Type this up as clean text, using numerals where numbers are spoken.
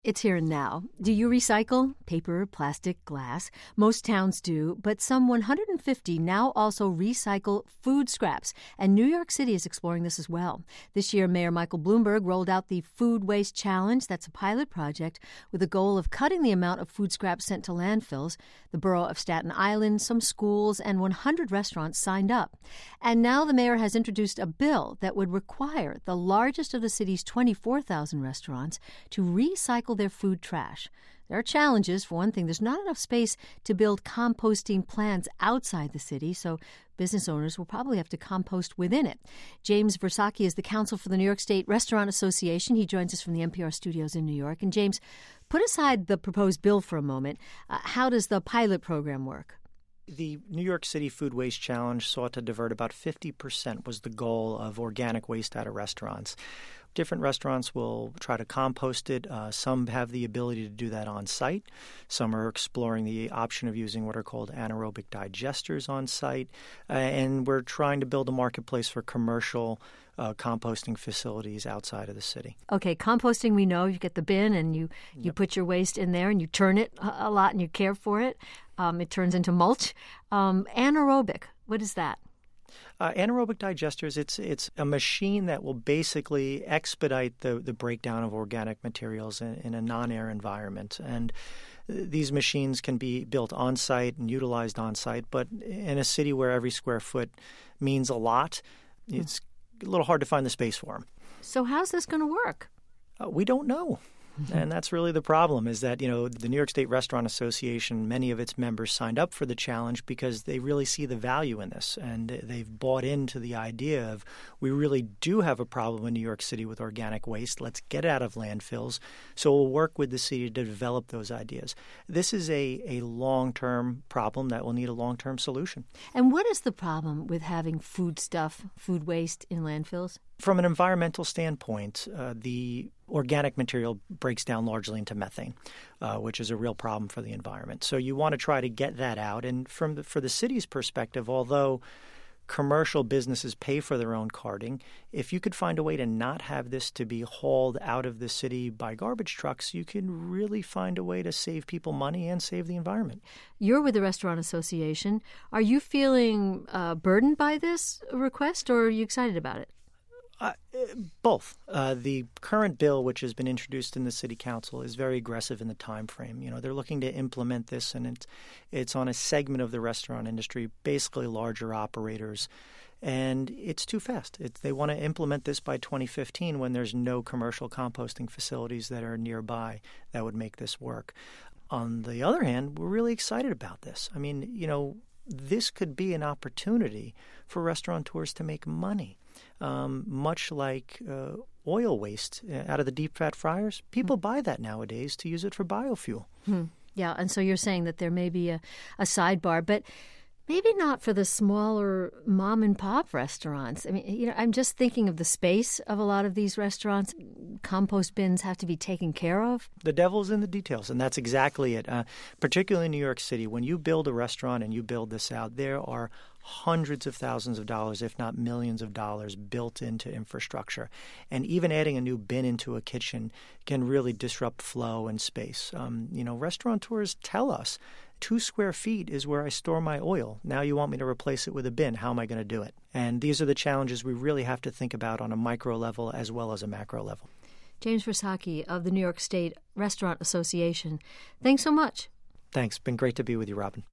It's here and now. Do you recycle? Paper, plastic, glass? Most towns do, but some 150 now also recycle food scraps, and New York City is exploring this as well. This year, Mayor Michael Bloomberg rolled out the Food Waste Challenge. That's a pilot project with a goal of cutting the amount of food scraps sent to landfills. The borough of Staten Island, some schools, and 100 restaurants signed up. And now the mayor has introduced a bill that would require the largest of the city's 24,000 restaurants to recycle their food trash. There are challenges. For one thing, there's not enough space to build composting plants outside the city, so business owners will probably have to compost within it. James Versacchi is the counsel for the New York State Restaurant Association. He joins us from the NPR studios in New York. And James, put aside the proposed bill for a moment. How does the pilot program work? The New York City Food Waste Challenge sought to divert about 50% was the goal of organic waste out of restaurants. Different restaurants will try to compost it. Some have the ability to do that on site. Some are exploring the option of using what are called anaerobic digesters on site. And we're trying to build a marketplace for commercial composting facilities outside of the city. Okay, composting, we know. You get the bin and you put your waste in there and you turn it a lot and you care for it. It turns into mulch. Anaerobic, what is that? Anaerobic digesters, it's a machine that will basically expedite the breakdown of organic materials in a non-air environment. And these machines can be built on-site and utilized on-site, but in a city where every square foot means a lot, it's a little hard to find the space for them. So how's this going to work? We don't know. And that's really the problem, is that, the New York State Restaurant Association, many of its members signed up for the challenge because they really see the value in this. And they've bought into the idea of, we really do have a problem in New York City with organic waste. Let's get it out of landfills. So we'll work with the city to develop those ideas. This is a long-term problem that will need a long-term solution. And what is the problem with having food waste in landfills? From an environmental standpoint, the organic material breaks down largely into methane, which is a real problem for the environment. So you want to try to get that out. And for the city's perspective, although commercial businesses pay for their own carting, if you could find a way to not have this to be hauled out of the city by garbage trucks, you can really find a way to save people money and save the environment. You're with the Restaurant Association. Are you feeling burdened by this request, or are you excited about it? Both. The current bill, which has been introduced in the city council, is very aggressive in the time frame. They're looking to implement this, and it's on a segment of the restaurant industry, basically larger operators, and it's too fast. They want to implement this by 2015 when there's no commercial composting facilities that are nearby that would make this work. On the other hand, we're really excited about this. I mean, this could be an opportunity for restaurateurs to make money. Much like oil waste out of the deep fat fryers, people buy that nowadays to use it for biofuel. Yeah, and so you're saying that there may be a sidebar, but maybe not for the smaller mom and pop restaurants. I mean, I'm just thinking of the space of a lot of these restaurants. Compost bins have to be taken care of. The devil's in the details, and that's exactly it. Particularly in New York City, when you build a restaurant and you build this out, there are hundreds of thousands of dollars, if not millions of dollars, built into infrastructure. And even adding a new bin into a kitchen can really disrupt flow and space. Restaurateurs tell us 2 square feet is where I store my oil. Now you want me to replace it with a bin. How am I going to do it? And these are the challenges we really have to think about on a micro level as well as a macro level. James Versacchi of the New York State Restaurant Association. Thanks so much. Thanks. Been great to be with you, Robin.